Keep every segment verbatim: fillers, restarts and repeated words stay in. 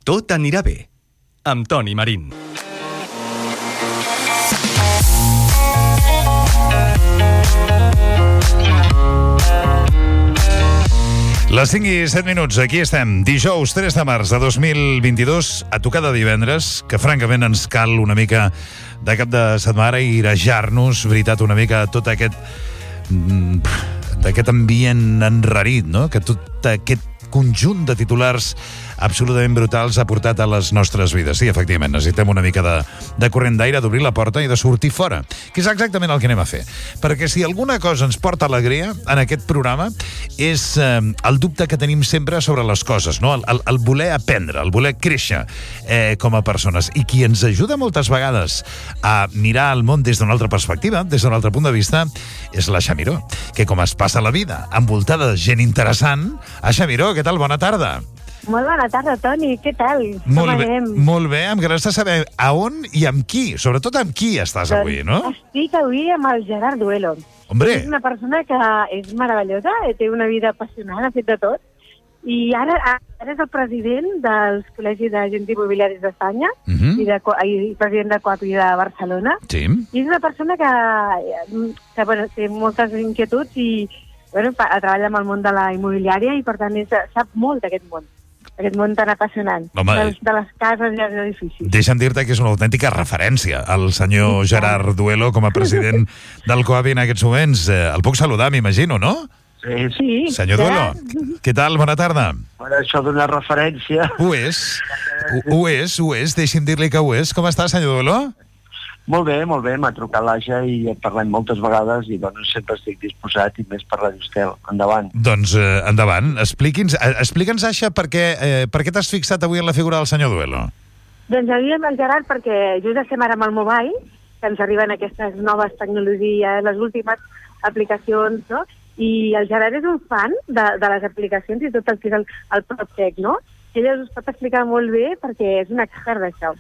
Tot anirà bé, amb Toni Marín. Les cinc i set minuts, aquí estem. Dijous tres de març de dos mil vint-i-dos, a tocar de divendres, que francament ens cal una mica de cap de setmana i irejar-nos, veritat, una mica tot aquest d'aquest ambient enrarit, no? Que tot aquest conjunt de titulars absolutament brutals ha portat a les nostres vides. Sí, efectivament, necessitem una mica de, de corrent d'aire, d'obrir la porta i de sortir fora, que és exactament el que anem a fer. Perquè si alguna cosa ens porta alegria en aquest programa és eh, el dubte que tenim sempre sobre les coses, no? El, el, el voler aprendre, el voler créixer eh, com a persones. I qui ens ajuda moltes vegades a mirar el món des d'una altra perspectiva, des d'un altre punt de vista, és la Xamiró, que com es passa la vida envoltada de gent interessant. A Xamiró, què tal? Bona tarda. Molt bona tarda, Toni. Què tal? Molt bé, molt bé. Em agradaria saber a on i amb qui, sobretot amb qui estàs avui, no? Estic avui amb el Gerard Duelo. Hombre. És una persona que és meravellosa, té una vida apassionant, ha fet de tot, i ara, ara és el president dels Col·legis d'Agents Immobiliaris d'Espanya uh-huh. i, de, i president de Coapi de Barcelona. Sí. I és una persona que, que bueno, té moltes inquietuds i bueno, treballa amb el món de la immobiliària i per tant és, sap molt d'aquest món. Aquest món tan apassionant, Home, de, de les cases i els edificis. Deixa'm dir-te que és una autèntica referència el senyor Gerard Duelo com a president del Coapi en aquests moments. Eh, el puc saludar, m'imagino, no? Sí, sí. Senyor Duelo, què tal? Bona tarda. Bueno, això d'una referència... Ho és, ho, ho és, ho és, deixi'm dir-li que ho és. Com està, senyor Duelo? Molt bé, molt bé, m'ha trucat l'Aixa i parlem moltes vegades i bueno, sempre estic disposat i més per la Justel. Endavant. Doncs eh, endavant. Expliqui'ns, eh, explica'ns, Aixa, per què, eh, per què t'has fixat avui en la figura del senyor Duelo? Doncs avui amb el Gerard perquè just estem ara amb el mobile, que ens arriben aquestes noves tecnologies, les últimes aplicacions, no? I el Gerard és un fan de, de les aplicacions i tot el que és el, el PropTech, no? I ell us pot explicar molt bé perquè és un expert d'això.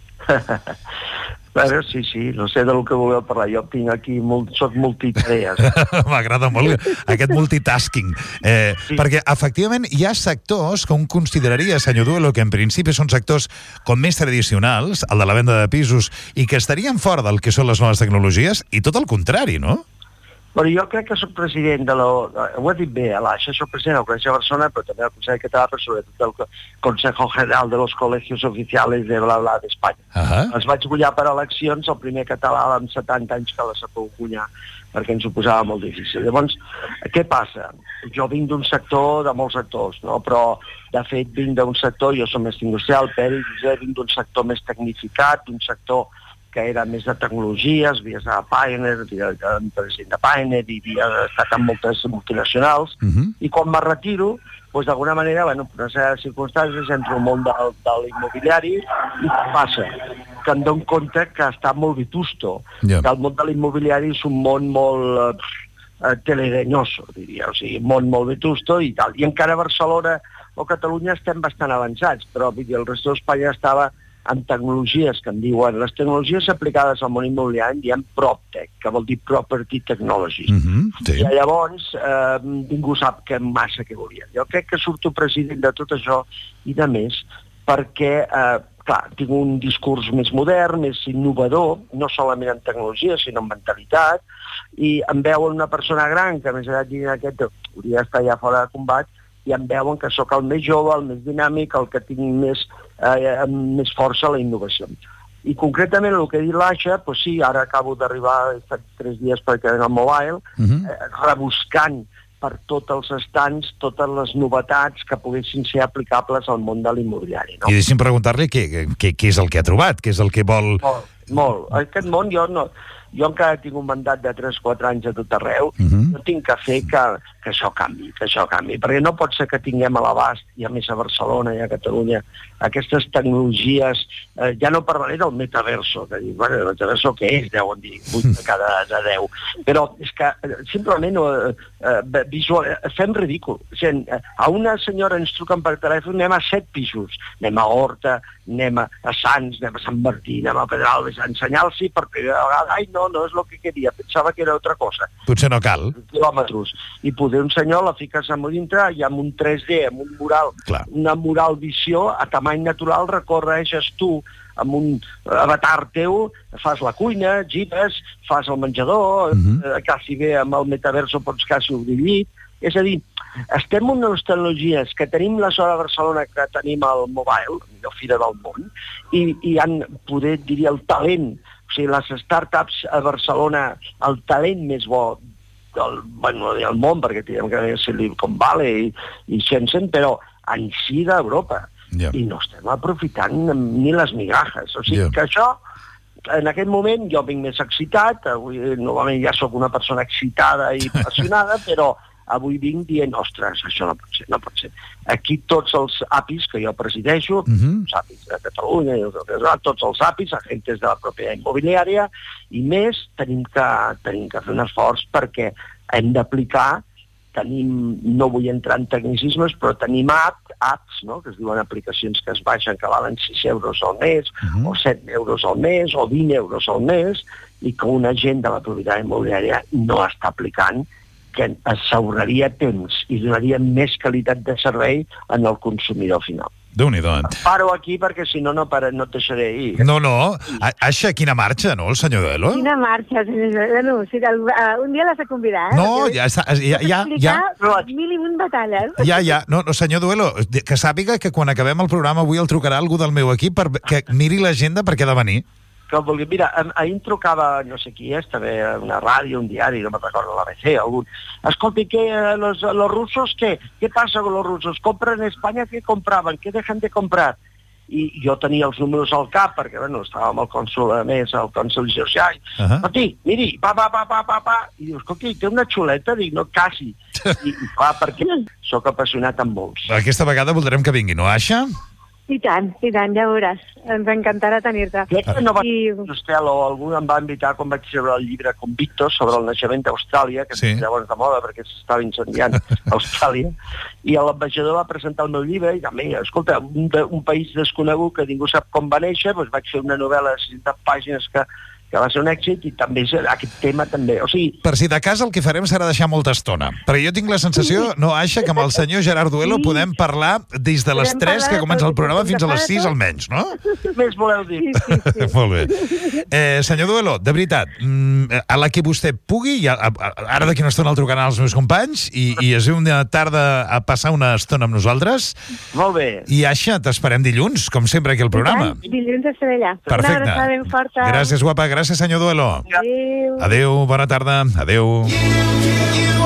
Bueno, sí, sí, no sé del que voleu parlar. Jo tinc aquí, molt, soc multitarees. M'agrada molt aquest multitasking. Eh, sí. Perquè, efectivament, hi ha sectors que un consideraria, senyor Duelo, que en principi són sectors com més tradicionals, el de la venda de pisos, i que estarien fora del que són les noves tecnologies, i tot el contrari, no? Però jo crec que soc president de la... Ho he dit bé, a l'Aixa, soc president del Col·legi de Barcelona, però també del Consell Català, però sobretot del Consejo General de los Colegios Oficiales de bla bla d'Espanya. Uh-huh. Els vaig guanyar per eleccions, el primer català amb setanta anys que les ha pogut guanyar, perquè ens ho posava molt difícil. Llavors, què passa? Jo vinc d'un sector de molts sectors, no? Però, de fet, vinc d'un sector, jo som més industrial, Pere, Josep, vinc d'un sector més tecnificat, d'un sector que era més de tecnologies, havia estat a Pioneer, havia estat president de Pioneer, i havia estat en moltes multinacionals, uh-huh. I quan me retiro, doncs d'alguna manera, bueno, per una sèrie de circumstàncies, entro al món de, de l'immobiliari, i què passa? Que em dono compte que està molt vetusto, yeah. Que el món de l'immobiliari és un món molt eh, telereñoso, diria, o sigui, un món molt vetusto i tal. I encara a Barcelona o Catalunya estem bastant avançats, però vull dir, el resto d'Espanya estava amb tecnologies que en diuen, les tecnologies aplicades al món immobiliari en diem PropTech, que vol dir Property Technology. Mm-hmm, sí. I llavors eh, ningú sap que massa què volia. Jo crec que surto president de tot això i de més, perquè, eh, clar, tinc un discurs més modern, més innovador, no solament en tecnologia, sinó en mentalitat, i em veuen una persona gran, que més edat diria aquest, hauria d'estar ja fora de combat, i em veuen que sóc el més jove, el més dinàmic, el que tinc més, eh, més força a la innovació. I concretament el que ha dit l'Aixa, doncs sí, ara acabo d'arribar, he estat tres dies perquè en el mobile, uh-huh. eh, rebuscant per tots els estants, totes les novetats que poguessin ser aplicables al món de l'immobiliari. No? I deixi'm preguntar-li què, què, què és el que ha trobat, què és el que vol... Molt, molt. Aquest món jo no... Jo encara tinc un mandat de tres quatre anys a tot arreu, uh-huh. No tinc que fer que, que això canvi, que això canvi, perquè no pot ser que tinguem a l'abast, i a més a Barcelona i a Catalunya, aquestes tecnologies, eh, ja no parlaré del metaverso, que dic, bueno, el metaverso què és? Deuen dir, vuit de cada de deu, però és que eh, simplement eh, eh, visual, eh, fem ridícul. O sigui, a una senyora ens truquen per telèfon, anem a set pisos, anem a Horta, anem a Sants, anem a Sant Martí, anem a Pedralbes, a ensenyar-los per primera vegada, ai, no no, no és el que queria, pensava que era altra cosa. Potser no cal. Quilòmetres. I poder un senyor la fiques a dintre i amb un tres D, amb un mural, Clar. una mural visió, a tamany natural, recorreixes tu amb un avatar teu, fas la cuina, gires, fas el menjador, uh-huh. eh, quasi bé amb el metaverso pots quasi obrir el llit. És a dir, estem en unes tecnologies que tenim la zona de Barcelona, que tenim el mobile, la millor fira del món, i, i han, poder, diria, el talent, o sigui, les startups a Barcelona, el talent més bo del, bueno, del món, perquè diguem que és Silicon Valley i, i Shenzhen, però en si d'Europa. Yeah. I no estem aprofitant ni les migajes. O sigui yeah. que això, en aquest moment, jo vinc més excitat, avui normalment ja sóc una persona excitada i apassionada, però avui vinc dient, ostres, això no pot ser, no pot ser. Aquí tots els A P Is que jo presideixo, uh-huh. els A P Is de Catalunya, tots els A P Is, agents de la propietat immobiliària, i més, tenim que, tenim que fer un esforç perquè hem d'aplicar, tenim, no vull entrar en tecnicismes, però tenim app, apps, no?, que es diuen aplicacions que es baixen, que valen sis euros al mes, uh-huh. o set euros al mes, o vint euros al mes, i que un agent de la propietat immobiliària no està aplicant, que s'ahorraria temps i donaria més qualitat de servei en el consumidor final. Déu-n'hi-do. Paro aquí perquè si no, no, para, no et deixaré ir. No, no. Aixa, quina marxa, no, el senyor Duelo? Quina marxa, senyor Duelo. O sigui, un dia l'has de convidar, eh? No, ja està. Ja, ja, ja. Mil i un batalles. Ja, ja. No, no, senyor Duelo, que sàpiga que quan acabem el programa avui el trucarà algú del meu equip perquè miri l'agenda perquè ha de venir. Que vulgui. Mira, ahir em trucava, no sé qui és, també una ràdio, un diari, no me'n recordo, l'A B C, algun. Escolti, ¿qué, los, los rusos qué? ¿Qué pasa con los rusos? ¿Compran en España? ¿Qué compraban? ¿Qué dejan de comprar? I jo tenia els números al cap, perquè, bueno, estava amb el cònsul, a més, el cònsul Georgià. Uh-huh. Escolti, miri, pa, pa, pa, pa, pa, pa. I diu, escolti, té una xuleta? Dic, no, quasi. I, i clar, perquè sóc apassionat amb molts. Aquesta vegada voldrem que vingui, no, Aixa? I tant, i tant, ja veuràs. Ens encantarà tenir-te. Crec que no va I... Hostel, o algú em va invitar quan vaig treure el llibre Convictos sobre el naixement d'Austràlia, que sí. llavors de moda perquè s'estava incendiant Austràlia, i l'ambaixador va presentar el meu llibre i també, escolta, un, de, un país desconegut que ningú sap com va néixer, doncs vaig fer una novel·la de seixanta pàgines que que va ser un èxit i també aquest tema també. O sigui... Per si de cas el que farem serà deixar molta estona. Perquè jo tinc la sensació, no, Aixa, que amb el senyor Gerard Duelo sí. podem parlar des de les tres que comença el programa fins a les sis almenys, no? Més voleu dir. Sí, sí, sí. Molt bé. Eh, senyor Duelo, de veritat, a la que vostè pugui, ja, ara d'aquí una estona el trucaran els meus companys i, i es ve una tarda a passar una estona amb nosaltres. Molt bé. I Aixa, t'esperem dilluns, com sempre aquí al programa. Dilluns estaré allà. Perfecte. Una abraçada ben forta. Gràcies, guapa. Gràcies, senyor Duelo. Adéu. Adéu, bona tarda. Adéu.